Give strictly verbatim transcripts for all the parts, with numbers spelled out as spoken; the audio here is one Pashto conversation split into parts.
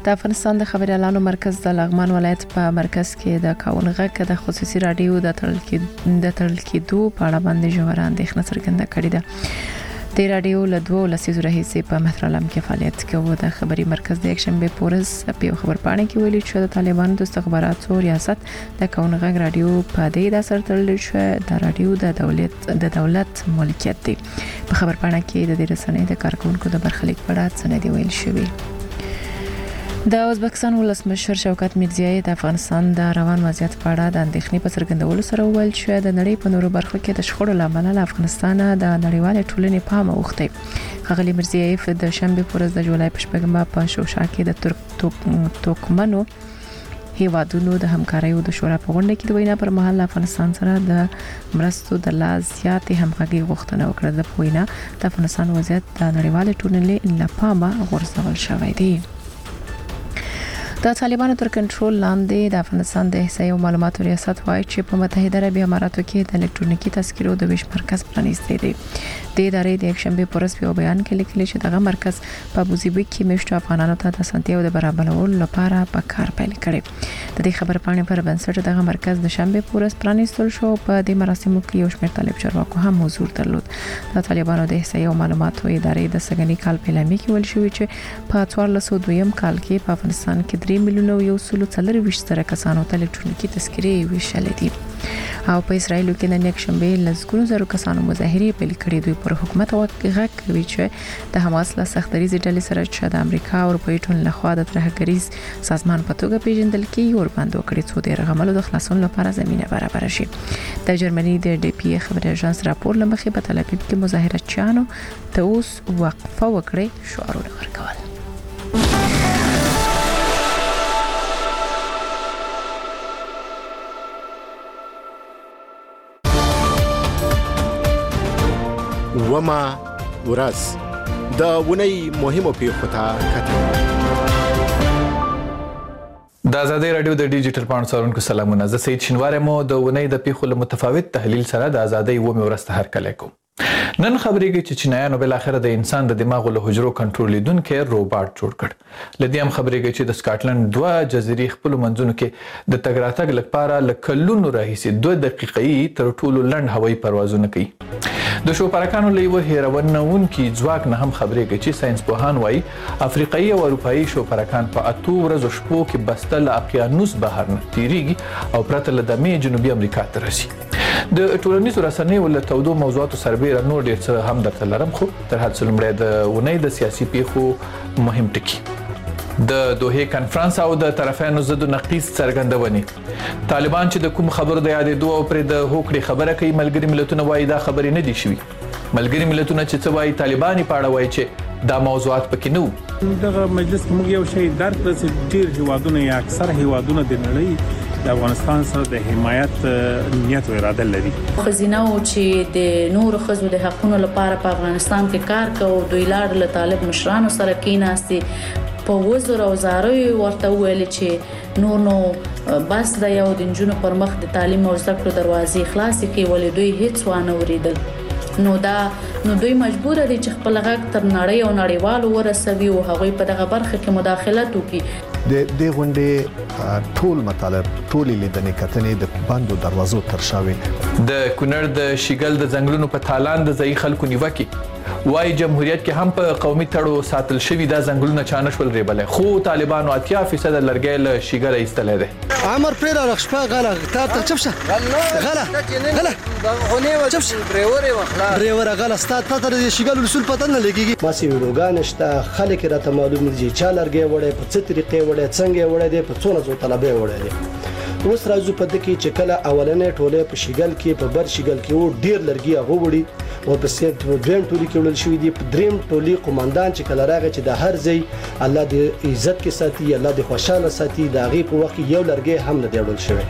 د افغانستان د خبريالانو مرکز د لغمان ولایت په مرکز کې د کاون غږ د خصوصي رادیو د تړل کې د تړل کېدو په اړه باندې ژوره اندېښنه څرګنده کړې ده. د رادیو له دوه لسیزو راهیسې په مهرالم کې فعالیت کوي. د خبري مرکز د یکشنبه پورز په خبرپاڼه کې ویلي چې د طالبانو د استخباراتو ریاست د کاون غږ رادیو په دې د اثر تړل شو. د رادیو د دولت د دولت ملکیت دی. په خبرپاڼه کې د دې رسنۍ د کارکونکو د برخلیک په اړه څه نه دی ویل شوی. د ازبکستان ولسمشر شوکت میرزیایي د افغانستان د روان وضعیت په اړه د اندېښنې په څرګندولو سره وویل چې د نړۍ په نورو برخو کې د شخړو لامل له افغانستان د نړیوال ټولنې پام اوښتی. ښاغلي میرزیایي د شنبه پورز د جولای په شپږمه په شوشا کې د ترک توکمنو هیوادونو د همکاریو د شورا په غونډه کې د وینا پر مهال افغانستان سره د مرستو د لا زیاتې همغږي غوښتنه وکړه. د وینا د افغانستان وضعیت د نړیوال ټولنې لپاره غورځول شوی دی. د طالبانو تر کنټرول لاندې د افغانستان د احصایې او معلوماتو ریاست وايي چې په متحده عربي اماراتو کې د الکترونیکي تذکرو د ویش مرکز پرانیستی دی. د ادارې د یکشنبه پورز په بیان کې لیکلي چې دغه مرکز په ابوظبي کې میشتو افغانانو ته د اسانتیاو د برابرولو لپاره په کار پیل کړي. د دې خبرپاڼې پر بنسټ دغه مرکز د شنبه پورز پرانیستل شو. په دې مراسمو کې یو شمېر طالب چارواکو هم حضور درلود. د طالبانو د احصایې او معلوماتو ادارې د سګنی کال په اعلامیه کې ویل شوی چې په څوارلس سوه دویم کال کې په افغانستان کې درې میلیونه یو سلو څلور ویشت زره کسانو ته الکترونیکي تذکرې ویشلې دي. او په اسرایل کې نن یکشنبه لږ زرو کسانو مظاهره پیل کړې. دوی پر حکومت غږ کوي چې د حماس له سختريزي ډلې سره چې د امریکا او اروپایي ټولنې لخوا د ترهګریز سازمان په توګه پیژندل کیږي ور باندې وکړي څو د رغملو د خلاصون لپاره زمينه برابر شي. د جرمني د ډي پی خبري اژانس راپور لمخې په تل ابیب کې مظاهراتچیانو ته اوس وقفه وکړي شعارونه ورکول. وما ورځ د ونی مهمو پیښو ته کتل. د آزادۍ رادیو د ډیجیټل پاڼو څارونکو سلامونه. زه سید شینواری مو د ونی د پیښو له متفاوت تحلیل سره د آزادۍ ومه ورځ هرکلی کوم. نن خبرېږي چې چینایانو بل اخر د انسان د دماغ له حجرو کنټرولیدونکو روباټ جوړ کړ. لدې هم خبرېږي چې د سکاټلند دوه جزیرې خپل منځونو کې د تګ راتګ لپاره لکلونو راهیسې دوه دقیقې تر ټولو لنډ هوایي پروازونه کوي. د شوپرکانو له یو هیرونونکي ځواک نه هم خبرېږي چې ساينس پوهان وایي افریقایي او اروپایي شوپرکان په اتو ورځو شپو کې بسته له اقیانوس بهر نه تیریږي او پرته له دمې جنوبي امریکا ته رسي. د ټولنیزو رسنیو له تودو موضوعاتو سربېره نور ډېر څه هم درته لرم، خو تر هر څه لومړی د ونې د سیاسي پیښو مهم ټکي د دوحې کنفرانس او د طرفینو ضد نقیض څرګندونې. طالبان چې د کوم خبرو د یادېدو او پرې د هوکړې خبره کوي، ملګري ملتونه وایي دا خبرې نه دي شوي. ملګري ملتونه چې څه وایي طالبان په اړه وایي چې دا موضوعات پکې نه وو. دغه مجلس کې موږ یو شی درک کړ چې ډېر هیوادونه یا اکثر هیوادونه د نړۍ د افغانستان سره د حمایت نیت او اراده لري. خزینه او چې د نور خزو د حقوقو لپاره په افغانستان کې کار کوي، دوی لاړ له طالب مشرانو سره کېناستي په وزر او زاري ورته ویل چې نور نو بس د یو د جنونو پر مخ د تعلیم او زده کړو دروازې خلاصې کړي، ولې دوی هیڅ وانه وریدل. نو دا نو دوی مجبور دي چې خپل غږ تر نړۍ او نړیوالو ورسوي او هغوی په دغه برخه کې مداخلت وکړي. د دې غونډې ټول مطالب ټول لیدنې کتنې د بندو دروازو تر شاوي. د کونړ د شیګل د ځنګلونو په تالان د ځای خلکو نیوکه وايي جمهوریت کې هم په قومي تړو ساتل شوی دا ځنګلونه چانشول ریبل، خو طالبانو اتیا فیصد لرګي له شیګل ایستل دي. عمر پرې راخښپا غلا تا ته چپشه غلا غلا غونې و چپشه ډرایور واخلا ډرایور غلا ستات ته د شیګل رسول پته نه لګيږي. ماسي ویډیوګان شته، خلک راته معلوم دي چې چا لرګي وړي په څه طریقې وړي څنګه وړي دي په څونه ځو طلبه وړي دي. اوس راځو په دې کې چې کله اولنې ټوله په شیګل کې په بر شیګل کې و ډیر لرګي هغه وړي او په سیټ دریم ټولي کې وړل شوی دی. په دریم ټولي قومندان چې کله راغی چې د هر ځای الله دې عزت کې ساتي، الله دې خوشاله ساتي، دا غي په وخت یو لرګي هم نه دی وړل شوی.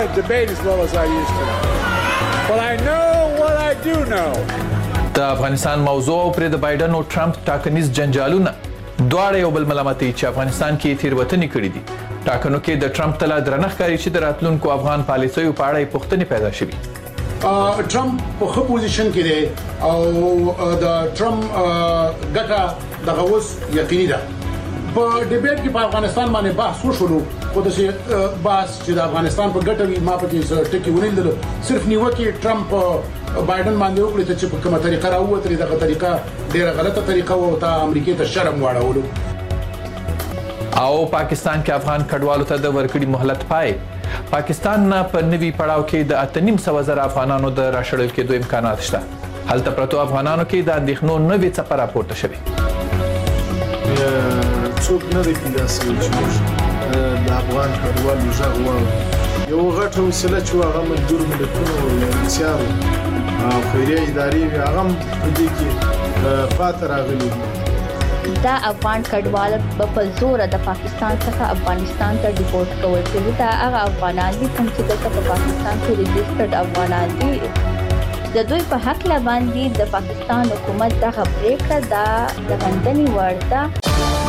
د افغانستان موضوع پر د بایدن او ټرمپ ټاکنیز جنجالونه دواړه یو بل ملامتي چې افغانستان کې تیروتنې کړې دي. ټاکنو کې د ټرمپ تلا درنښ کوي چې د راتلونکو افغان پالیسیو په اړه پوښتنې پیدا شوې. ټرمپ په خپل پوزیشن کې دی او د ټرمپ ګټه دغه اوس یقیني ده. په ډیبیټ کې په افغانستان باندې بحث وشولو خو د بحث چې د افغانستان په ګټه وي ما پکې ټکی ونیل صرف نیوکه ټرمپ بایدن باندې وکړي چې په کومه طریقه راووتري دغه طریقه ډیره غلطه طریقه و او ته امریکای ته شرم واړولو. او پاکستان کې افغان کډوالو ته د ورکړي مهلت پای. پاکستان نه په نوي پړاو کې د اتنیم سو زره افغانانو د راشړل کېدو امکانات شته. هلته پرتو افغانانو کې د اندېښنو نوې څپه راپورته شوې. څوک نه دی پیدا شوی چې د افغان کډوالو غږ واوري. یو غټه وسیله چې هغه ملګرو ملتونو او یونیسیار او خیریه ادارې وي هغه په دې کې پاتې راغلي دي. دا افغان کډوال په زور د پاکستان څخه افغانستان ته ډیپورټ کول کېږي. دا هغه افغانان دي کوم چې د پاکستان کې ريجسترډ افغانان دي. د دوی په حق باندې د پاکستان حکومت دغه پریکړه دا د غندنې وړ ده.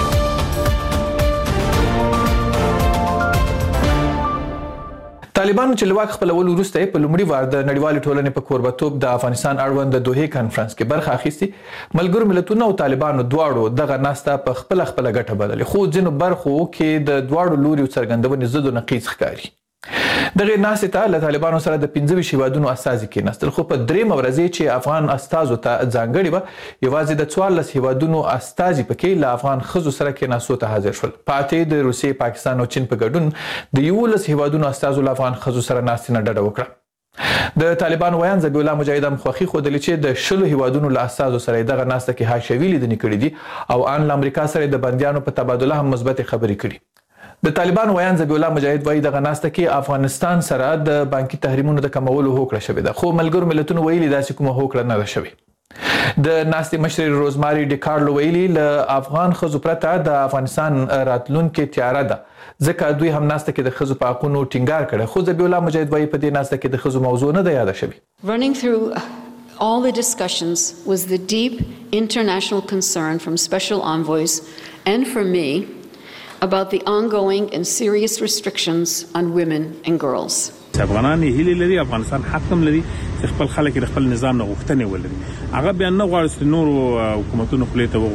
طالبانو چې لواک خپلولو وروسته په لومړي وار د نړیوالې ټولنې په کوربتوب د افغانستان اړوند د دوحې کانفرنس کې برخه اخیستي. ملګرو ملتونو او طالبانو دواړو دغه ناسته په خپل خپل ګټه بدلې خو ځینو برخو کې د دواړو لوري څرګندونې ضد او نقیض ښکاري. دغه ناسته ته له طالبانو سره د پنځه ویشت هیوادونو استازي کېناستل خو په درې مورزې چې افغان استازو ته ځانګړي و یوازې د څوارلس هیوادونو استازي پکې له افغان ښځو سره کېناستو ته حاضر شول. پاتې د روسیې، پاکستان او چین په ګډون د یولس هیوادونو استازو له افغان ښځو سره ناستې نه ډډه وکړه. د طالبانو ویان ذبیح الله مجاهد هم خوښي ښودلې چې د شلو هیوادونو له استازو سره دغه ناسته کې حاشیوي لیدنې کړې دي او ان له امریکا سره د بندیانو په تبادله هم مثبت خبرې کړي. د طالبان ویان ذبیح الله مجاهد وایي دغه ناسته کې افغانستان سره د بانکي تحریمونو د کمولو هوکړه شوې ده خو ملګرو ملتونو ویلي داسې کومه هوکړه نه ده شوې. د ناستې مشر روزماري ډیکارلو ویلي له افغان ښځو پرته د افغانستان راتلونکې تیاره ده ځکه دوی هم ناسته کې د ښځو په حقونو ټینګار کړی خو ذبیح الله مجاهد وایي په دې ناسته کې د ښځو موضوع نه ده یاده شوې. Running through all the discussions was the deep international concern from special envoys and from me about the ongoing and serious restrictions on women and girls. افغانان هیله لري افغانستان حق هم لري چې خپل خلک د خپل نظام نه غوښتنې ولري. هغه بیا نه غواړي چې نور حکومتونو خپل ته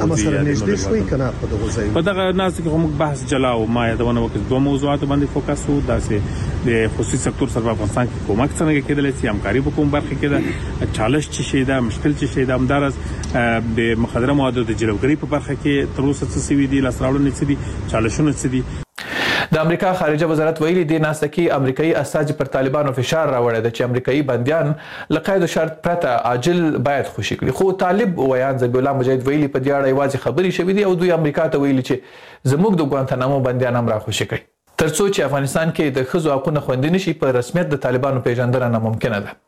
وغوځي. په دغه ناس کې هم بحث جلا او ما یادونه وکړه دوه موضوعات باندې فوکس وو داسې د خصوصي سکتور سره په افغانستان کې کومک څنګه کېدلی شي همکاري په کوم برخه کې ده چالش څه شي ده مشکل څه شي ده همدارس د مخدره موادو د جلوګری په برخه کې تر اوسه څه سوي دي لاسراوړنې څه دي چالشونه څه دي. د امریکا خارجه وزارت ویلي دی ناسته کې امریکایي استازي پر طالبانو فشار راوړی دی چې امریکایي بندیان له قید او شرط پرته عاجل باید خوشي کړي خو طالب ویان ذبیح الله مجاهد ویلي په دې اړه یوازې خبرې شوې دي او دوی امریکا ته ویلي چې زموږ د ګوانتانامو بندیان هم را خوشي کړي ترڅو چې افغانستان کې د ښځو حقونه خوندي نشي په رسمیت د طالبانو پیژندنه ناممکنه ده.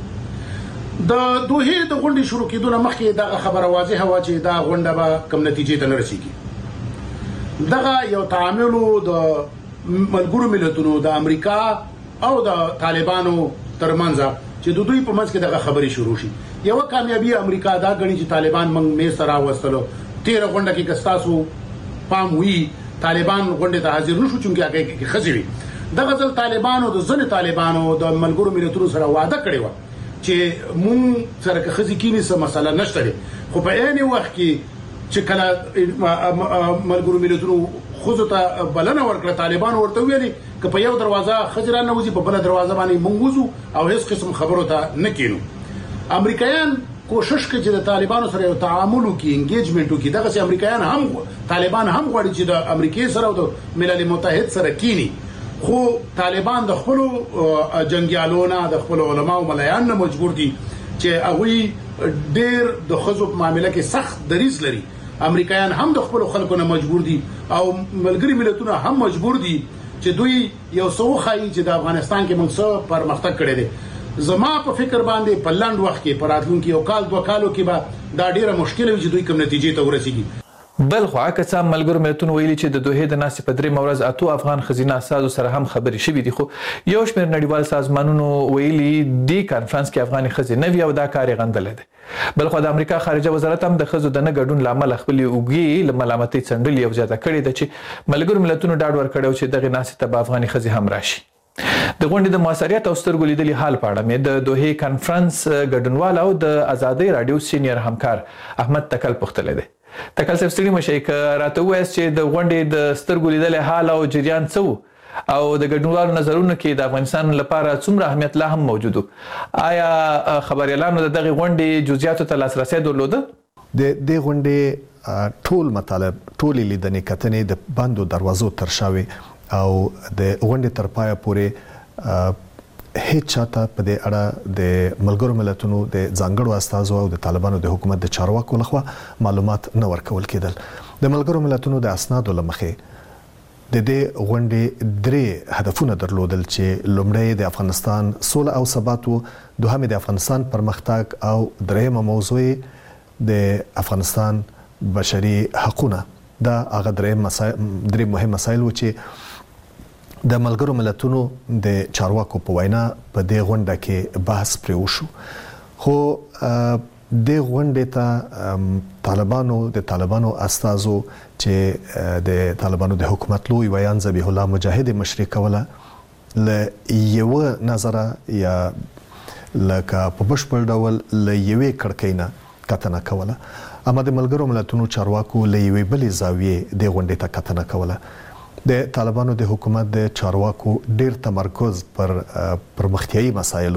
د دوحې د غونډې شروع کېدو نه مخکې دغه خبره واضحه وه چې دا غونډه به کوم نتیجې ته نه رسیږي. دغه یو تعامل د ملګرو ملتونو د امریکا او د طالبانو ترمنځ چې د دوی په منځ کې دغه خبرې شروع شي. یو کامیابی امریکا دا غني چې طالبان موږ مې سره وستلو تیر غونډه کې کستاسو پام وی طالبان غونډه ته حاضر نشو چې هغه کې خزوي. دغه ځل طالبانو د ځنې طالبانو د ملګرو ملتونو سره وعده کړې و چې مونږ سره که خزي کینی څه مسله نشته خو په عین وخت کې چې کله ملګرو ملتونو خو ته بلنه ورکړه طالبان ورته ویلي چې په یو دروازه خجر نه وځي په بل دروازه باندې منغوزو او هیڅ قسم خبرو ته نه کینو. امریکایان کوشش کوي چې د طالبانو سره یو تعامل وکړي انګیجمنت وکړي. دغه چې امریکایان هم طالبان هم غواړي چې د امریکای سره او د ملل متحد سره کینی خو طالبان د خپل جنگیالونو د خپل علما او ملایان نه مجبور دي چې هغه ډېر د خزو په معاملې کې سخت دریځ لري. امریکایان هم د خپل خلکو نه مجبور دي او ملګری ملتونه هم مجبور دي چې دوی یو څو خایي چې د افغانستان کې موږ څه پرمختګ کړی دی. زما په فکر باندې په لاند وخت کې په راتلونکي یو کال دوه کالو کې به دا ډیره مشکل وي چې دوی کوم نتیجې ته ورسیږي. بل خو که څه ملګرو ملتونو ویلي چې د دوحې د ناستې په درې مورز اتو افغان ښځینه استازو سره هم خبرې شوې دي خو یو شمېر نړیوال سازمانونو ویلي دې کانفرنس کې افغاني ښځې نه وي او دا کار یې غندلی دی. بل خو د امریکا خارجه وزارت هم د ښځو د نه ګډون له امله خپلې اوږې له ملامتۍ څنډلې او زیاته کړې ده چې ملګرو ملتونو ډاډ ورکړی چې دغې ناستې ته به افغاني ښځې هم راشي. د غونډې د موثریت او سترګو لیدلي حال په اړه مې د دوحې کانفرنس ګډونوال او د ازادۍ راډیو سینیر همکار احمد تکل پوښتلی دی. تکل صاحب ستړي مشئ که راته ووایاست چې د غونډې د سترګو لیدلې حال او جریان څه و او د ګډونوالو نظرونو کې د افغانستان لپاره څومره اهمیت لا هم موجود و؟ آیا خبریالانو د دغې غونډې جزئیاتو ته لاسرسی درلوده؟ د دې غونډې ټول مطالب ټولې لیدنې کتنې د بندو دروازو تر شا وې او د غونډې تر پایه پورې هیڅ چاته په دې اړه د ملګرو ملتونو د ځانګړو استازو او د طالبانو د حکومت د چارواکو لخوا معلومات نه ورکول کېدل. د ملګرو ملتونو د اسنادو له مخې د دې غونډې درې هدفونه درلودل چې لومړی د افغانستان سوله او ثبات و، دوهم د افغانستان پرمختګ او دریمه موضوع د افغانستان بشري حقوقونه. دا هغه درې مسایل درې مهم مسایل و چې د ملګرو ملتونو د چارواکو په وینا په دې غونډه کې بحث پرې وشو. خو د غونډې ته طالبانو د طالبانو استازو چې د طالبانو د حکومت لوی ویان ذبیح الله مجاهد مشري کوله ل یو نظره یا لکه په بشپړ ډول ل یوې کړکۍ نه کتنه کوله، اما د ملګرو ملتونو چارواکو ل یوې بلې زاویې د غونډې ته کتنه کوله. د طالبانو د حکومت د چارواکو ډیر تمرکز پر پرمختیایي مسایلو.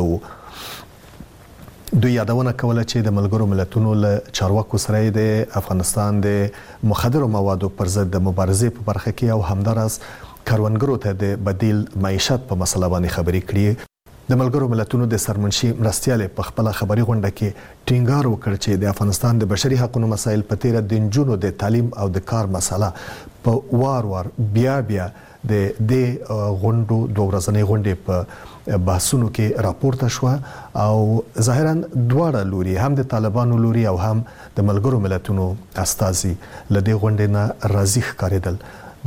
دوی یادونه کوله چې د ملګرو ملتونو له چارواکو سره د افغانستان د مخدرو موادو پر ضد د مبارزې په برخه کې او همدارس کروندګرو ته د بدیل معیشت په مسله باندې خبرې کړې. د ملګرو ملتونو د سرمنشي مرستیال په خپل خبري غونډه کې ټینګار وکړ چې د افغانستان د بشري حقوقو مسایل په تیر د نجونو د تعلیم او د کار مسله په وار وار بیا بیا د د غونډو دوه ورځنۍ غونډې په بحثونو کې راپورته شو او ظاهرا دواړه لوري هم د طالبانو لوري او هم د ملګرو ملتونو استازي لدې غونډې نه راضي ښکارېدل.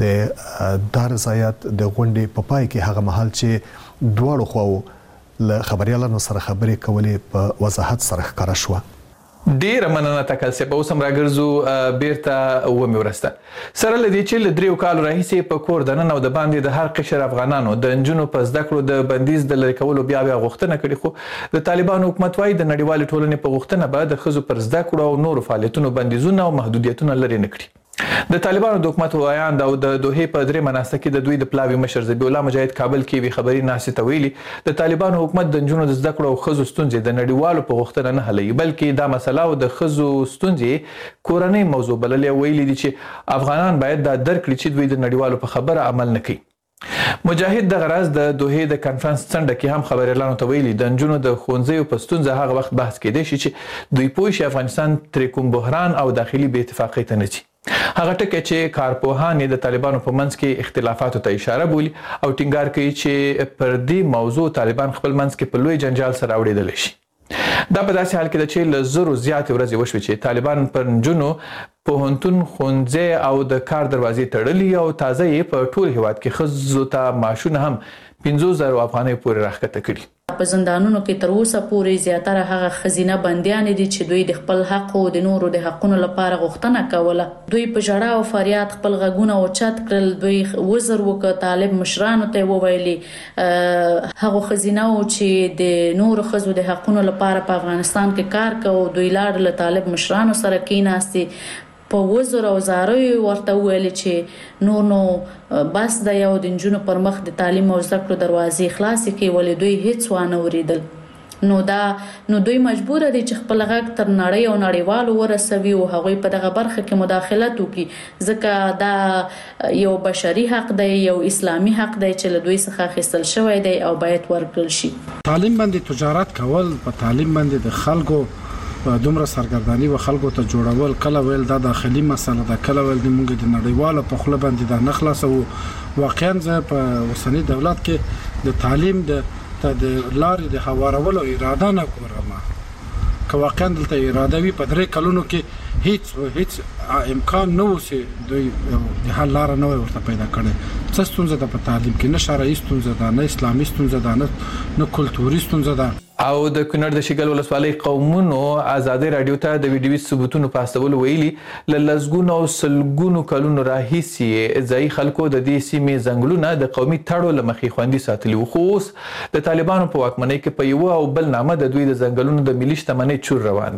د دار زیات د غونډې په پای کې هغه مهال چې دواړو خواو له خبريالانو سره خبرې کولې په وضاحت سره ښکارا شو. ډیره مننه تکل صاحب. اوس هم راګرځو بیرته ومې ورسته سره لدی چې له دریو کالو راهیسې په کور دننه او د باندې د هر قشر افغانانو د نجونو په زده کړو د بندیز د لرې کولو بیا بیا غوښتنه کړې، خو د طالبانو حکومت وايي د نړیوالې ټولنې په غوښتنه به د ښځو پر زده کړو او نورو فعالیتونو بندیزونه او محدودیتونه لرې نه کړي. د طالبانو د حکومت وایاند او د دوحې په درې مناسته کې د دوی د پلاوي مشر ذبیح الله مجاهد کابل کې وی خبري ناشې ته ویلي د طالبانو حکومت د نجونو د زده کړو او ښځو ستونزې د نړیوالو په غوښتنه نه حلوي، بلکې دا مسله او د ښځو ستونزې کورنۍ موضوع بللې. ویلي دي چې افغانان باید دا درک کړي چې دوی د نړیوالو په خبره عمل نه کوي. مجاهد د غرض د دوحې د کانفرنس څنډه کې هم خبريالانو ته ویلي د نجونو د ښوونځیو په ستونزه هغه وخت بحث کېدی شي چې دوی پوه شي افغانستان ترې کوم بحران او داخلي بې اتفاقۍ ته نه ځي. هغه ټکی چې کارپوهان د طالبانو په منځ کې اختلافاتو ته اشاره بولي او ټینګار کوي چې پر دې موضوع طالبان خپل منځ کې په لوی جنجال سره اړېدلی شي. دا په داسې حال کې ده چې له زرو زیاتې ورځې وشوې چې طالبان پر نجونو پوهنتون ښوونځی او د کار دروازې تړلي او تازه یې په ټول هیواد کې ښځو ته معاشونه هم پنځوس زره افغانۍ پورې راښکته کړي. په زندانونو کې تر اوسه پورې زیاتره هغه خزینه بندیان دي چې دوی د خپل حق او د نورو د حقونو لپاره غوښتنه کوله. دوی په ژړا او فریاد خپل غږونه اوچت کړل. دوی وزر وکړ طالب مشرانو ته وویلي هغه خزینه او چې د نورو ښځو د حقونو لپاره په افغانستان کې کار کوي. دوی لاړ له طالب مشرانو سره کېناستي په وزر او زاریو ورته ویل چې نور نو بس د یو د نجونو پر مخ د تعلیم او زده کړو دروازې خلاصې کړي، ولې دوی هیڅ وانه وریدل. نو دا نو دوی مجبور دي چې خپل غږ تر نړۍ او نړیوالو ورسوي او هغوی په دغه برخه کې مداخلت وکړي، ځکه دا یو بشري حق دی، یو اسلامي حق دی چې له دوی څخه اخیستل شوی دی او باید ورکړل شي. تعلیم باندې تجارت کول، په تعلیم باندې د خلکو دومره سرګردانی و خلکو ته جوړول، کله ویل دا داخلي مسله ده، کله ویل موږ د نړیوالو په خوله باندې دا نه خلاصو. واقعا زه په اوسني دولت کې د تعلیم د د لارې د هوارولو اراده نه کوم. که واقعا دلته اراده وي په درې کلونو کې هیڅ هیڅ امکان نه و چې دوی د حل لاره نه ورته پیدا کړي. څه ستونزه ده په تعلیم کې؟ نه شرعي ستونزه ده، نه اسلامي ستونزه ده، نه کلتوري ستونزه ده. او د کونړ د شیګل ولسوالۍ قومونو ازادي رادیو ته د ویډیوي ثبوتونو په استولو ویلي له لسګونو او سلګونو کلونو راهیسې ځایي خلکو د دې سیمې ځنګلونه د قومي تړو له مخې خوندي ساتلي وو، خو اوس د طالبانو په واکمنۍ کې په یوه او بل نامه د دوی د ځنګلونو د ملي شتمنۍ چور روان دی.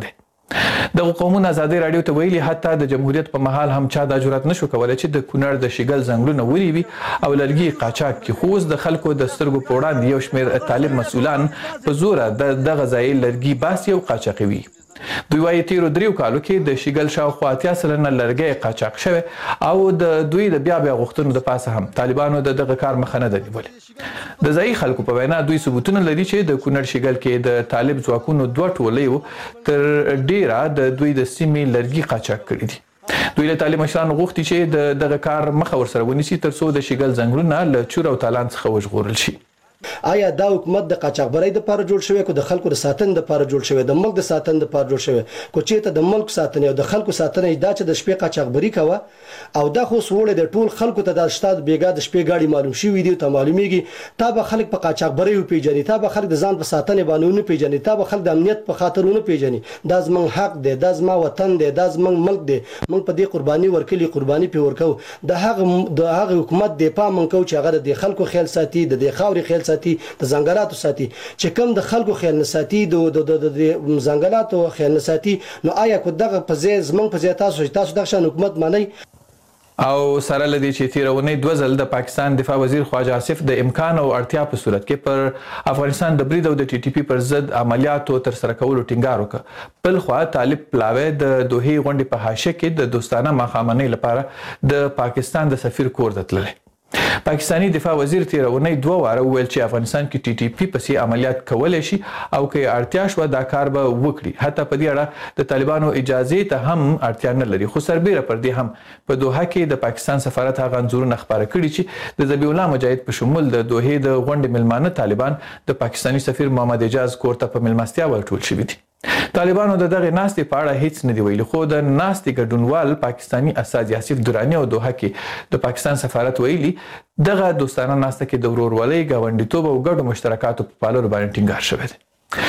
د قومونو ازادي رادیو ته ویلي حتی د جمهوریت په مهال هم چا د جرأت نشو کولای چې د کونړ د شیګل ځنګلونه ونیوي او لرګي قاچاق کړي، خو اوس د خلکو د سترګو په وړاندې یو شمېر طالب مسؤلان په زوره د دغه ځای لرګي باسي او قاچاقوي. دوی وايي تیرو دریو کالو کې د شیګل شاوخوا اتیا سلنه لرګي قاچاق شوی او د دوی د بیا بیا غوښتنو د پاسه هم طالبانو د دغه کار مخه نه ده نیولې. د ځایي خلکو په وینا دوی ثبوتونه لري چې د کونړ شیګل کې د طالب ځواکونو دوه ټولۍ تر ډیره د دوی د سیمې لرګي قاچاق کړي دي. دوی له طالب مشرانو غوښتي چې د دغه کار مخه ورسره ونیسي ترڅو د شیګل ځنګلونه له چور او تالان څخه وژغورل شي. آیا دا حکومت د قاچاقبرۍ د لپاره جوړ شوی کو د خلکو د ساتنې د لپاره جوړ شوی د ملک د ساتنې د لپاره جوړ شوی کو چې ته د ملک ساتنې او د خلکو ساتنې دا چې د شپې قاچاقبري کوه او دا خو سوړې د ټول خلکو ته د شتاد بیګا د شپې گاډي معلوم شي وي دی ته معلومیږي تا به خلک په قاچاقبرۍ پیژني، تا به خلک د ځان په ساتنې باندې نه پیژني، تا به خلک د امنیت په خاطر نه پیژني. دا زمونږ حق دی، دا زما وطن دی، دا زمونږ ملک دی، موږ په دې قرباني ورکړي، قرباني په ورکو. د هغه د هغه حکومت د پام من کو چې هغه د خلکو خیال ساتي، د خاورې خیال ساتي، د ځنګلاتو ساتي، چې کم د خلکو خیال نه ساتي، د د ځنګلاتو خیال نه ساتي. نو آیا کو دغه په ځای زمونږ په ځای تاسو تاسو دغه شان حکومت مانی؟ او سره لدی چې تیرونی دوه ځل د پاکستان دفاع وزیر خواجه آصف د امکان او اړتیا په صورت کې پر افغانستان د برید او د ټي ټي پی پر ضد عملیاتو تر سره کولو ټینګار وکړ. بل خو طالب پلاوی د دوحې غونډې په حاشیه کې د دوستانه ماښامنۍ لپاره د پاکستان د سفیر کور ته تللی. پاکستانی دفاع وزیر تیرونی دوه واره وویل چې افغانستان کې ټي ټي پی پسې عملیات کولای شي او که اړتیا شوه دا کار به وکړي. حتی په دې اړه د طالبانو اجازې ته هم اړتیا نه لري. خو سربیره پر دې هم په دوحه کې د پاکستان سفارت هغه انځورونه خپاره کړي چې د ذبیح الله مجاهد په شمول د دوحې د غونډې میلمانه طالبان د پاکستانی سفیر محمد اجاز کور ته په میلمستیا ورټول شوي دي. طالبانو د دغه ناستې په اړه هیڅ نه دی ویلي، خو د ناستې ګډونوال پاکستانی استازي آصف دراني او دوحه کې د پاکستان سفارت ویلي دغه دوستانه ناسته کې د ورورولۍ، ګاونډیتوب او ګډو مشترکاتو په پاللو باندې ټینګار شوی دی.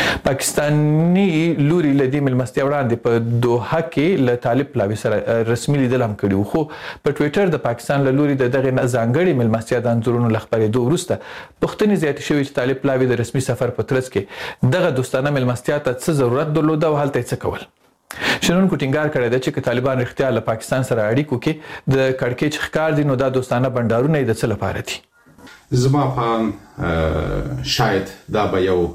پاکستانی لوري له دې میلمستیا وړاندې په دوحه کې له طالب پلاوي سره رسمي لیدل هم کړي، خو په ټویټر د پاکستان له لوري د دغه ځانګړي میلمستیا د انځورونو له خپرېدو وروسته پوښتنې زیاتې شوې چې طالب پلاوي د رسمي سفر په ترڅ کې دغه دوستانه میلمستیا ته څه ضرورت درلوده او هلته یې څه کول. شنونکو ټینګار کړی دی چې طالبان رښتیا له پاکستان سره اړیکو کې د کړکېچ ښکار دي نو دا دوستانه بنډارونه یې د څه لپاره دي؟ زما په شاید دا به یو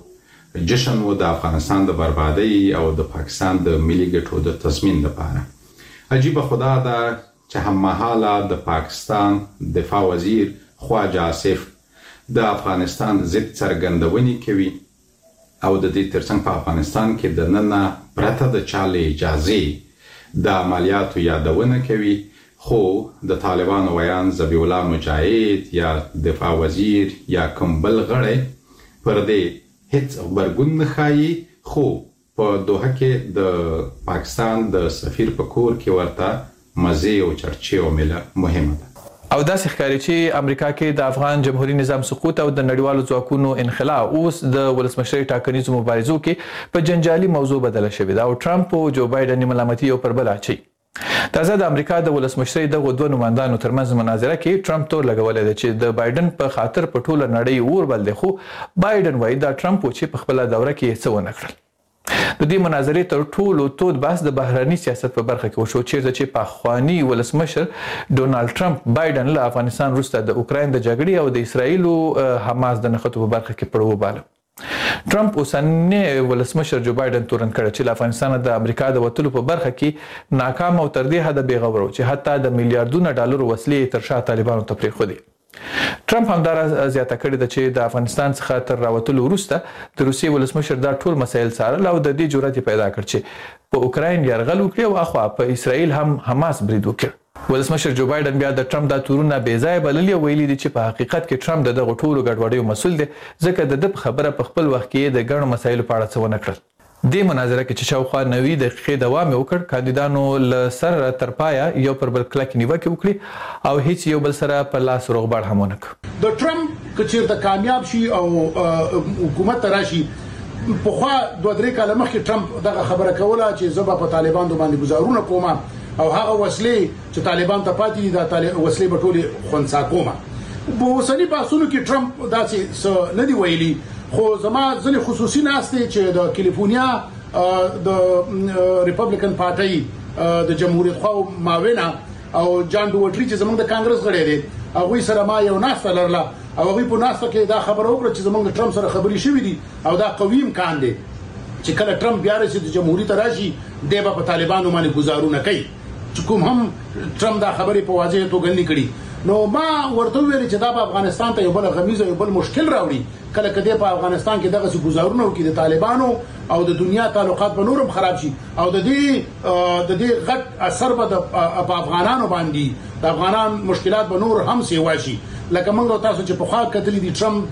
جشن و د افغانستان د بربادۍ او د پاکستان د ملي ګټو د تضمین لپاره. عجیبه خدا ده چې هممهاله د پاکستان دفاع وزیر خواجه آصف د افغانستان ضد څرګندونې کوي او د دې ترڅنګ په افغانستان کې د ننه پرته د چا له اجازې د عملیاتو یادونه کوي، خو د طالبانو ویان ذبیح الله مجاهد یا دفاع وزیر یا کوم بل غړی پر دې هیڅ خبرګون نه ښایي. خو په دوحه کې د پاکستان د سفیر په کور کې ورته مزې او چرچې او میله مهمه ده. او داسې ښکاري چې امریکا کې د افغان جمهوریت نظام سقوط او د نړیوالو ځواکونو انخلا اوس د ولسمشرۍ ټاکنیزو مبارزو کې په جنجالي موضوع بدله شوې ده او ټرمپ او جو بایډن ملامتي یو پر بل اچوي. تازه د امریکا د ولسمشرۍ دغه دوه نمایندانو ترمنځ مناظره کې ټرمپ تور لګولی دی چې د بایډن په خاطر په ټوله نړۍ اور بل دی، خو بایډن وایي دا ټرمپ و چې په خپله دوره کې څه ونه کړل. د دې مناظرې تر ټولو تود بحث د بهرني سیاست په برخه کې وشو، چیرته چې پخواني ولسمشر ډونالډ ټرمپ بایډن له افغانستان وروسته د اوکراین د جګړې او د اسرائیلو حماس د نښتو په برخه کې پړه وباله. ټرمپ اوسنی ولسمشر جو بایډن تورن کړی چې له افغانستان د امریکا د وتلو په برخه کې ناکام او تر دې حده بېغور و چې حتی د میلیارډونو ډالرو وسلې تر شا طالبانو ته پرېښودې. ټرمپ همدارا زیاته کړې ده چې د افغانستان څخه تر راوتلو وروسته د روسیې ولسمشر دا ټول مسایل څارل او د دې جرأت پیدا کړ چې په اوکراین یرغل وکړي او اخوا په اسرائیل هم حماس برید وکړي. ولسمشر جو بایډن بیا د ټرمپ دا تورونه بې ځایه بللي او ویلي دي چې په حقیقت کې ټرمپ د دغو ټولو ګډوډیو مسؤل دی ځکه د ده په خبره په خپل وخت کې د ګڼو مسایلو په اړه څه ونه کړل. دې مناظره کې چې شاوخوا نوي دقیقې دوام یې وکړ، کاندیدانو له سره تر پایه یو پر بل کلکې نیوکې وکړي او هیڅ یو بل سره په لاس روغبړ هم ونه کړ. د ټرمپ که چېرته کامیاب شي او حکومت ته راشي، پخوا دوه درې کاله مخکې ټرمپ دغه خبره کوله چې زه به په طالبانو باندې ګزارونه کوم او هغه وسلې چې طالبان ته پاتې دي دا وسلې به ټولې خنثی کوم. په اوسني بحثونو کې ټرمپ داسې څه نه دی ویلي، خو زما ځینې خصوصي ناستې چې د کلیفورنیا د ریپبلیکن پارټي د جمهوریت خو معاون او جان ډوټری چې زمونږ د کانګرس غړي دي هغه سره ما یو ناسته لرله او هغه په ناسته کې دا خبره وکړه چې زمونږ ټرمپ سره خبري شوې دي او دا قوي امکان دی چې کله ټرمپ بیا راشي د جمهوریت راشي د په طالبانو باندې گزارونه کوي چې کوم هم ټرمپ دا خبره په واضح توګه نه کړي نو ما ورته ویل چې دا په افغانستان ته یو بل غمیزه یو بل مشکل راوړي کله کله په افغانستان کې دغه گزارونه وکړي د طالبانو او د دنیا تعلقات به نورم خراب شي او د دې د دې غټ اثر به په افغانانو باندې د افغانان مشکلات به نور هم سیوا شي لکه موږ تاسو چې په خوا کتلې دي ټرمپ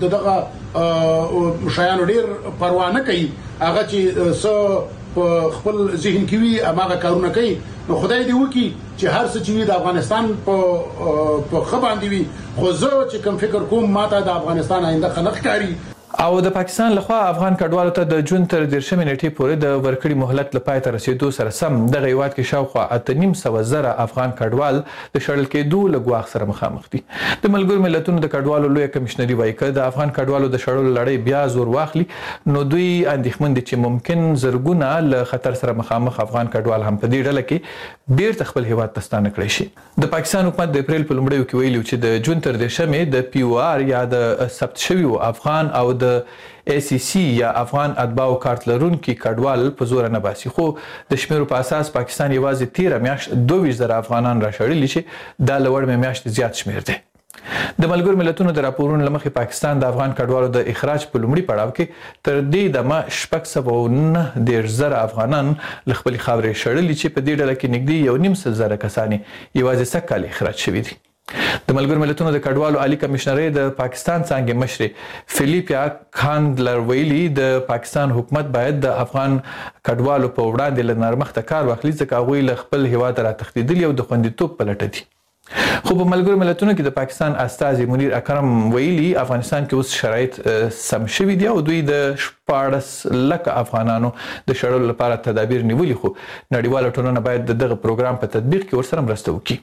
دغه شایانو ډیر پروا نه کوي هغه چې څو خپل ذهن کې وي هغه کارونه کوي نو خدای دې وکړي چې هر څه چې د افغانستان په په خباندې وي خو زه چې کوم فکر کوم ماته د افغانستان آینده خلق کاری او د پاکستان لخوا افغان کډوالو ته د جون تر دیرشمې نیټې پورې د ورکړې مهلت لپاره تر رسیدو سره سم د غیوات کې شاوخوا اته نیم سوه زره افغان کډوال د شړل کېدو له ګواښ سره مخامخ دي د ملګرو ملتونو د کډوالو لوی کمشنري وایي چې د افغان کډوالو د شړلو لړۍ بیا زور واخلي نو دوی اندېښمن دي چې ممکن زرګونه له خطر سره مخامخ افغان کډوال هم په دې ډله کې بیرته خپل هیواد ته ستانه کړی شي د پاکستان حکومت د اپریل په لومړیو کې ویلي چې د جون تر دیرشمې د پی او آر یا د ثبت شویو افغان او د ای سی سی یا افغان اتباعو کارت لرونکي کډوال په زور نه باسي خو د شمیرو په اساس پاکستان یوازې تیره میاشت دوه ویشت زره افغانان راشړلي چې دا له وړمې میاشتې زیات شمیر دی د ملګرو ملتونو د راپورونو له مخې پاکستان د افغان کډوالو د اخراج په لومړي پړاو کې تر دې دمه شپږ سوه نه دېرش زره افغانان له خپلې خاورې شړلي چې په دې ډله کې نږدې یو نیم سل زره کسان یوازې سږ کال اخراج شوي دي د ملګرو ملتونو د کډوالو عالی کمشنري د پاکستان څنګه مشر فلیپیا کاندلر ویلي د پاکستان حکومت باید د افغان کډوالو په وړاندې له نرمښت کار واخلي ځکه هغوی له خپل هیواد را تښتېدلي او د خوندیتوب په لټه دي خو په ملګرو ملتونو کې د پاکستان استازي منیر اکرم ویلي افغانستان کې اوس شرایط سم شوي دي او دوی د شپاړس لکه افغانانو د شړلو لپاره تدابیر نیولي خو نړیواله ټولنه باید دغه پروګرام په تطبیق کې ورسره مرسته وکړي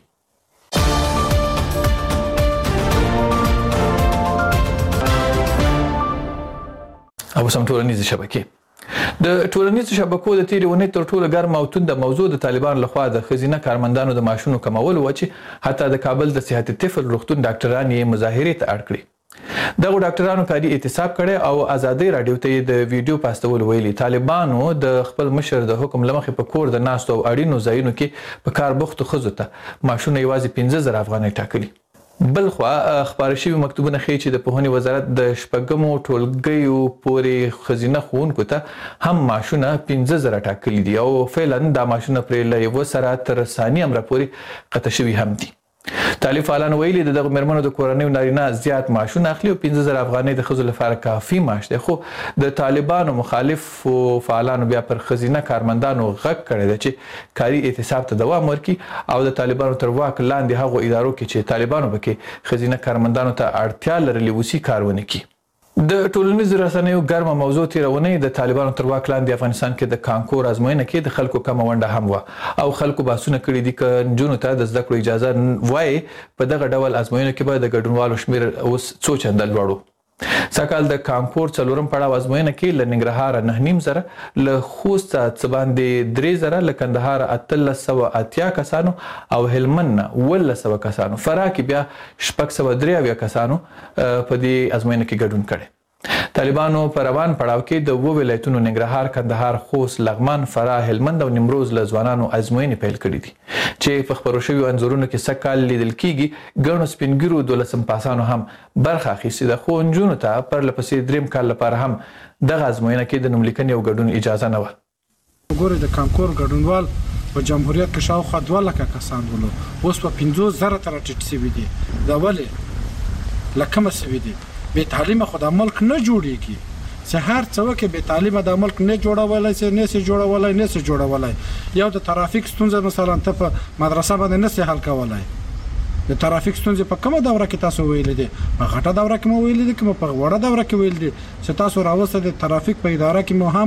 او سم ټولنیزې شبکې د ټولنیزو شبکو د تیرې اونۍ تر ټولو ګرمه او تونده موضوع د طالبانو لخوا د ښځینه کارمندانو د معاشونو کمول و چې حتی د کابل د صحت طفل روغتون ډاکټران یې مظاهرې ته اړ کړي دغه ډاکټرانو کاري اعتصاب کړي او ازادي رادیو ته د ویډیو پاستول ویلي طالبانو د خپل مشر د حکم لمخې په کور د ناستو او اړینو ځایونو کې په کار بوختو ښځو ته معاشونه یوازې پنځه زره افغانۍ ټاکلي بل خوا خبري شوی مکتوبونه ښیي چې د پوهنې وزارت د شپږمو ټولګیو پورې ښځینه ښوونکو ته هم معاشونه پنځه زره ټاکلي دي او فعلا دا معاشونه پرې له یوه سره تر ثاني امره پورې قطع شوي هم دي طالب فعالان ویلي د دغه مېرمنو د کورنیو نارینه زیات معاشونه اخلي او پنځه زره افغانۍ د ښځو لپاره کافي معاش دی خو د طالبانو مخالفو فعالانو بیا پر ښځینه کارمندانو غږ کړی دی چې کاري اعتصاب ته دوام ورکړي او د طالبانو تر واک لاندې هغو ادارو کې چې طالبانو پکې ښځینه کارمندانو ته اړتیا لرلې وسي کار ونه کړي د ټولنیزو رسنیو ګرمه موضوع تیره اونۍ د طالبانو تر واک لاندې افغانستان کې د کانکور ازموینه کې د خلکو کمه ونډه هم وه او خلکو بحثونه کړي دي که نجونو ته د زده کړو اجازه وایي په دغه ډول ازموینو کې به د ګډونوالو شمیر اوس څو چنده لوړ و سږکال د کانکور څلورم پړاو ازموینه کې له ننګرهاره نه نیم زره له خوست څخه باندې درې زره له کندهار اتلس سوه اتیا کسانو او هلمند نه اوولس سوه کسانو فراه کې بیا شپږ سوه درې اویا کسانو په دې ازموینه کې ګډون کړی طالبانو په روان پړاو کې د اووه ولایتونو ننګرهار کندهار خوست لغمان فراه هلمند او نیمروز له ځوانانو ازموینې پیل کړي دي چې په خپرو شویو انځورونو کې سږکال لیدل کیږي ګڼو سپین ږیرو دولسم پاسانو هم برخه اخیستې ده خو نجونو ته پرله پسې دریم کال لپاره هم دغه ازموینه کې د نوملیکنې او ګډون اجازه نه وه ګورې د کانکور ګډونوال په جمهوریت کې شاوخوا دوه لکه کسان ولو اوس په پنځوس زره ته راټیټ شوي دي دا ولې له کومه شوي دي بې تعلیمه خو دا ملک نه جوړیږي چې هر څه وکړي بې تعلیمه دا ملک نه جوړولی شي نه شي جوړولی نه شي جوړولی یو د ترافیک ستونزه مثلا ته په مدرسه باندې نه شي حل کولی د ترافیک ستونزې په کومه دوره کې تاسو ویلي دي په غټه دوره کې مو ویلي دي که په وړه دوره کې ویلي دي چې تاسو راوسته د ترافیک په اداره کې مو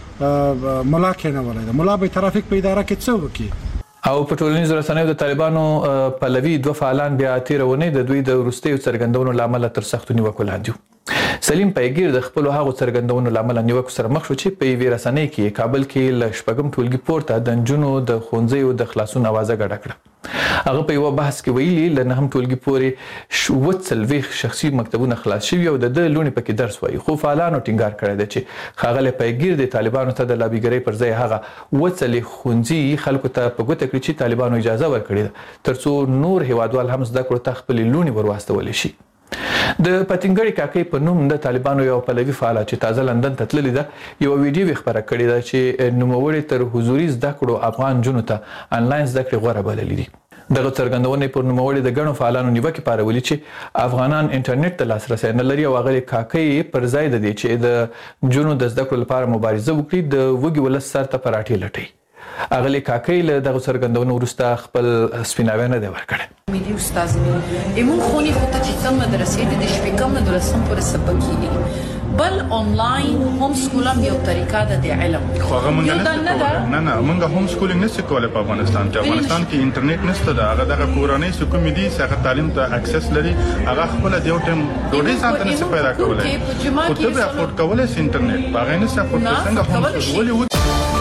هم ملا کېنولی ده ملا به ترافیک په اداره کې څه وکړي او په ټولنیزو رسنیو د طالبانو پلوي دوه فعالان بیا تیره اونۍ د دوی د وروستیو څرګندونو له امله تر سختو نیوکو لاندې وو سلیم پیګیر د خپل هغو څرګندونو لامل نیوکو سره مخ شو چې په یوې رسنۍ کې کابل کې ل شپږم ټولګي پورته د نجونو د ښوونځیو د خلاصون اوازه ګډه کړه. هغه په یو بحث کې ویلي ل نهم ټولګي پورې وڅ څلوېښت شخصي مکتبونه خلاص شوي او د ده لوڼې پکې درس وایي، خو فعالانو ټینګار کړی دی چې ښاغلی پیګیر د طالبانو ته د لابیګرۍ پر ځای هغه اووه څلوېښت ښوونځي خلکو ته په ګوته کړي چې طالبانو اجازه ورکړې ده تر څو نور هیوادوال هم زده کړو ته خپلې لوڼې ور واستولی شي. د پتنګړي کاکۍ په نوم د طالبانو یو پلوي فعاله چې تازه لندن ته تللې ده یو ویډیو خبره کړې ده چې نوموړي تر حضوري زده کړو افغان جنو ته انلاین زده کړې غوره بللې دي. دغه څرګندونې پر نوموړي د ګڼو فعالانو نیوکې پارولي چې افغانان انټرنیټ ته لاسرسی نه لري او هغه کاکۍ پر ځای د دې چې د جنو د زده کړو لپاره مبارزه وکړي د وږي ولس سر ته پراټې لټوي. اغلی کاکۍ له دغه څرګندونو وروسته خپل سپیناوی نه دی ورکړی. ملي استاد مې ایمون خونی خو ته چې څنګه مدرسې د شپږم نه دولسم پورې سبق کیږي بل آنلاین هوم سکول هم یو طریقه ده د علم. خو هغه مونږ نه نه نه مونږ هوم سکولینګ نشو کولای په افغانستان کې. افغانستان کې انټرنیټ نشته ده. هغه دغه کورنۍ سکوم دي چې هغه تعلیم ته اکسس لري هغه خپل د یو ټیم ډوډۍ ځان ته نشي پیدا کولای. خو ته به افورد کولای شې انټرنیټ هغه نه څه افورد څنګه هوم سکول ولې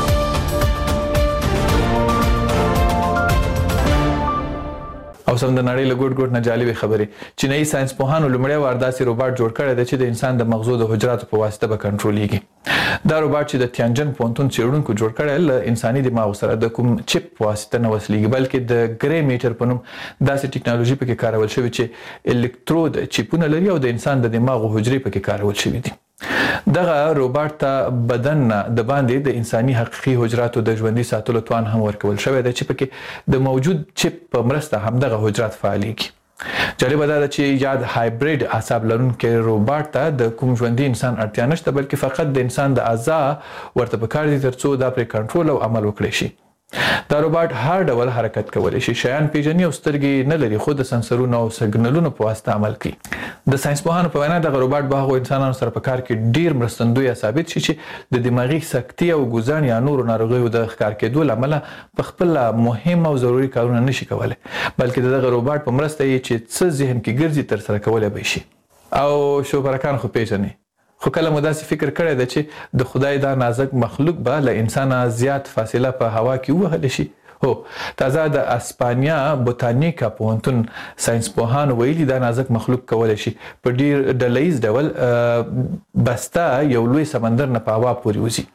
او سم د نړۍ له ګوټ ګوټ نه جالبې خبرې. چینایي ساينس پوهانو لومړی وار داسې روباټ جوړ کړی دی چې د انسان د مغزو د حجراتو په واسطه به کنټرولېږي. دا روباټ چې د تیانجن پوهنتون څېړونکو جوړ کړی له انساني دماغ سره د کوم چپ په واسطه نه وصلېږي بلکې د ګری میټر په نوم داسې ټکنالوژي پکې کارول شوې چې الکترود چپونه لري او د انسان د دماغ حجرې پکې کارول شوي دي. دغه روباټ ته بدن د باندې د انساني حقيقي حجراتو د ژوندۍ ساتلو توان هم ورکول شوی دی چې پکې د موجود چپ په مرسته هم دغه حجرات فعالېږي. جالبه دا ده چې یاد هایبرید اعصاب لرونکي روباټ ته د کوم ژوندي انسان اړتیا نشته بلکې فقط د انسان د اعضا ورته پکار دي تر څو دا پرې کنټرول او عمل وکړي شي. دا روباټ هر ډول حرکت کولی شي، شیان پیژني او سترګې نه لري خو د سنسرونو او سګنلونو په واسطه عمل کوي. د ساينس پوهانو په وینا دغه روباټ به هغو انسانانو سره په کار کې ډیر مرستندوی ثابت شي چې د دماغي سکتې او ګوزن یا نورو ناروغیو د ښکار کېدو له امله په خپل مهم او ضروري کارونه نشي کولی بلکې د دغه روباټ په مرسته یې چې څه ذهن کې ګرځي ترسره کولی به شي. او شوپرکان خو پیژني خو کله مو داسې فکر کړی دی چې د خدای دا نازک مخلوق به له انسانه زیات فاصله په هوا کې ووهلی شي. هو تازه د اسپانیا بوتانیکا پوهنتون ساينس پوهانو ویلي دا نازک مخلوق کولی شي په ډیر ډلهییز ډول بسته یو لوی سمندر نه په هوا پورې وځي.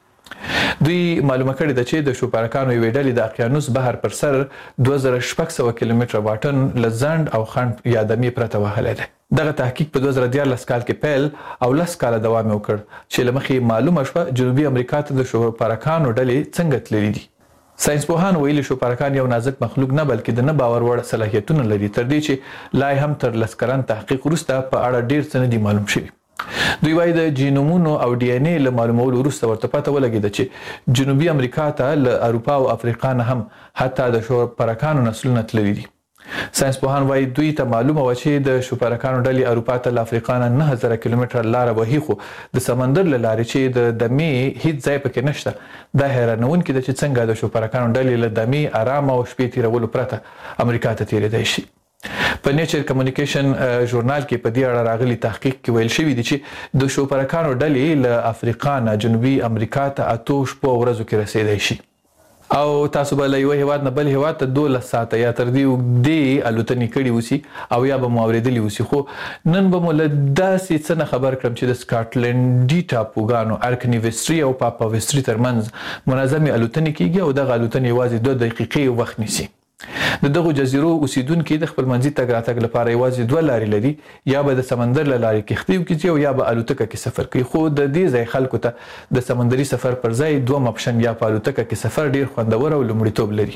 دوی معلومه کړې ده چې د شوپرکانو یوې ډلې د اقیانوس بحر پر سر دوه زره شپږ سوه کیلومتره واټن له ځنډ او خنډ یا دمې پرته وهلی دی. دغه تحقیق په دوه زره دیارلس کال کې پیل او لس کاله دوام وکړ چې له مخې معلومه شوه جنوبي امریکا ته د شوپرکانو ډلې څنګه تللي دي. ساينس پوهان ویلي شوپرکان یو نازک مخلوق نه بلکې د نه باور وړ صلاحیتونه لري تر دې چې لا هم تر لس کلن تحقیق وروسته په اړه ډیر څه نه دي معلوم شوي. دوی وايي د جینومونو او ډي ان اې له معلومولو وروسته ورته پته ولګېده چې جنوبي امریکا ته له اروپا او افریقا نه هم حتی د شوپرکانو نسلونه تللي دي. ساينس پوهان وايي دوی ته معلومه وه چې د شوپرکانو ډلې اروپا ته له افریقا نه نه زره کیلومتره لاره وهي خو د سمندر له لارې چې د دمې هیڅ ځای پکې نشته. دا حیرانونکي ده چې څنګه د شوپرکانو ډلې له دمې ارامه او شپې تیرولو پرته امریکا ته تیریدای شي. په نیچر کمیونیکیشن ژورنال کې په دې اړه راغلي تحقیق کې ویل شوي دي چې د شوپرکانو ډلې له افریقا نه جنوبي امریکا ته اتو شپو ورځو کې رسیدای شي. او تاسو به له یو هیواد نه بل هیواد ته دولس ساعته یا تر دې اوږدې الوتنې کړې وسي او یا به مو اورېدلي وسي خو نن به مو له داسې څه نه خبر کړم چې د سکاټلنډي ټاپوګانو ارکنیویسټري او پاپاویسټري ترمنځ منظمې الوتنې کیږي او دغه الوتنې یوازې دوه دقیقې وخت نیسي. د دغو جزیرو اوسیدونکي د خپل منځي تګ راتګ لپاره یوازې دوه لارې لري، یا به د سمندر له لارې کښتۍ وکړي او یا به الوتکه کې سفر کوي. خو د دې ځای خلکو ته د سمندري سفر پر ځای دوه مپشن یا په الوتکه کې سفر ډیر خوندور او لومړیتوب لري.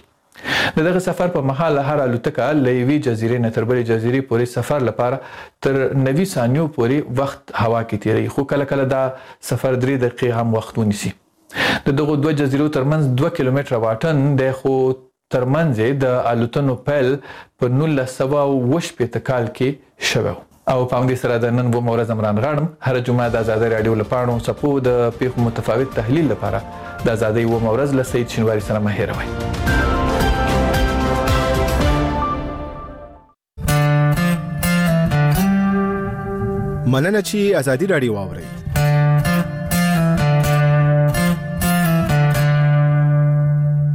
د دغه سفر په مهال هر الوتکه له یوې جزیرې نه تر بلې جزیرې پورې سفر لپاره تر نوي ثانیو پورې وخت هوا کې تیروي، خو کله کله دا سفر درې دقیقې هم وخت ونیسي. د دغو دوه جزیرو ترمنځ دوه کیلومتره واټن دی خو ترمنځ د الوتنو پیل په نولس سوه اوه شپېته کال کې شوی. او په همدې سره د نن اوومه ورځ امران غاړم. هره جمعه د ازادۍ راډیو له پاڼو څپو د پیښو متفاوت تحلیل لپاره د ازادۍ اوومه ورځ له سید شینواري سره مه هېروئ. مننه چې ازادي رادیو واورئ